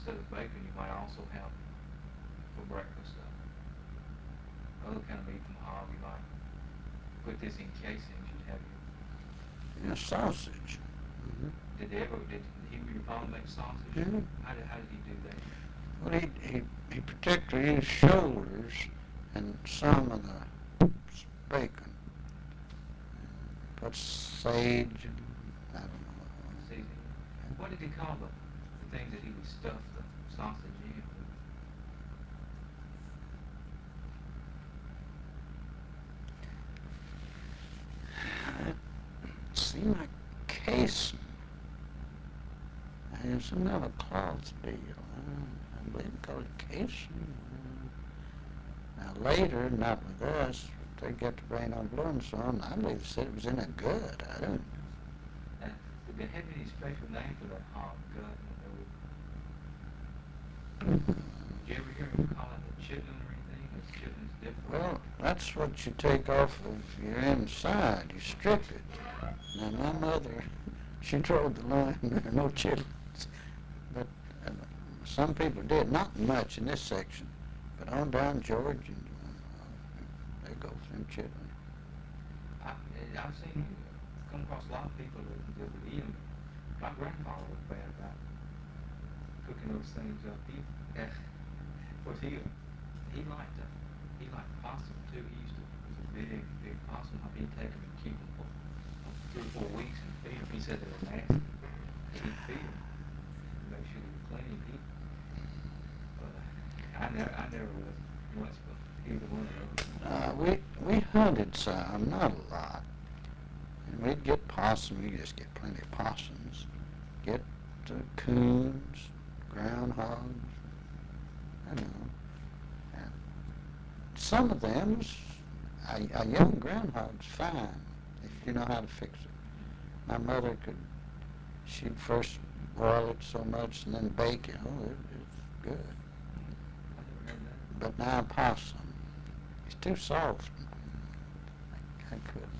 instead of bacon, you might also have for breakfast other kind of meat from hog. You might put this in casings. You'd have Yeah, sausage. Mm-hmm. did your father make sausage? Mm-hmm. How did he do that? Well, he particularly used shoulders and some of the bacon. Put sage and I don't know. Seasoning. What did he call the things that he would stuff the sausage in? It seemed like casing. And some other cloth deal. I believe they called it casing. Now later, not with us, they got to bring on blood and so on. I believe they said it was in a gut. I don't know. Did they have any special name for that hog gut? Did you ever hear him call it a chitlin or anything? Is chitlin's different? Well, that's what you take off of your inside. You strip it. Now my mother, she drove the line. There are no chitlins, but some people did. Not much in this section, but on down Georgia, they go for them chitlins. I've seen come across a lot of people that would eat them. My grandfather was bad about cooking those things up. Of course, he liked possum too. He used to was a big possum. He'd take them and keep them for 3 or 4 weeks and feed them. He said they were nasty. He'd feed them, make sure they were clean. But I never was much for either one of those. We hunted some, not a lot. And we'd get possum. You just get plenty of possums. Get coons, groundhogs. I don't know. And some of them, a young groundhog's fine if you know how to fix it. My mother she'd first boil it so much and then bake it. Oh, it's good. I never heard that. But now possum, it's too soft. I couldn't.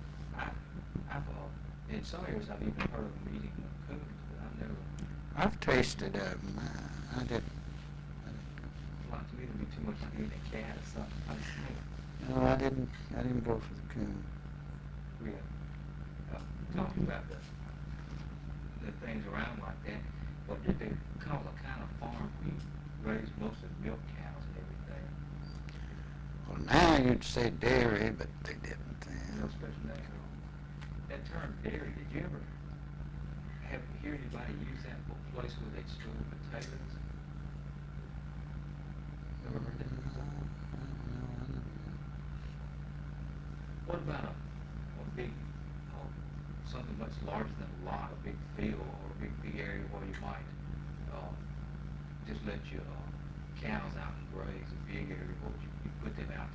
In some areas I've even heard of them eating coons, but I've never. I've tasted them. I didn't. Like to me, it'd be too much like eating a cat or something. No, I didn't go for the coon. We talking about the things around like that. What did they call the kind of farm we raised most of milk cows and everything? Well, now you'd say dairy, but they didn't No then. special name at all. That term dairy, did you ever hear anybody use that for a place where they store potatoes? Ever heard that before? What about a big, something much larger than a lot, a big field or a big area where you might just let your cows out and graze, a big area? What would you put them out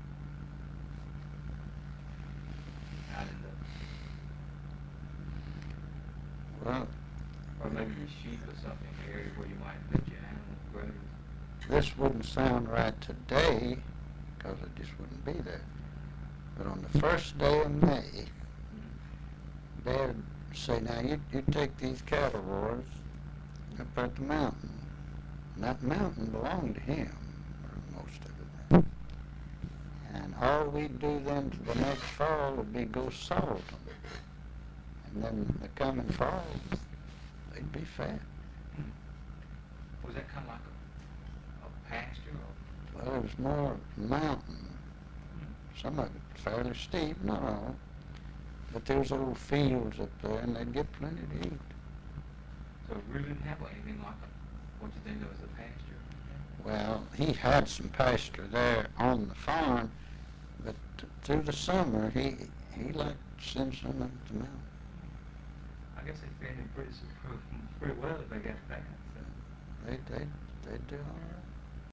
in the, Well, or maybe your sheep or something, an area where you might let your animals graze? this wouldn't sound right today because it just wouldn't be there. But on the first day of May, Dad would say, now you take these cattle roars up at the mountain. And that mountain belonged to him, or most of it. And all we'd do then for the next fall would be go salt them. And then the coming fall, they'd be fat. Was that kind of like a pasture? Or? Well, it was more mountain. Some of it fairly steep, not all. But there was old fields up there, and they'd get plenty to eat. So it really didn't have anything like what you think of as a pasture? Well, he had some pasture there on the farm, but through the summer, he liked to send some up the mountain. I guess they fed him pretty well if they got fat. So. They'd do all right.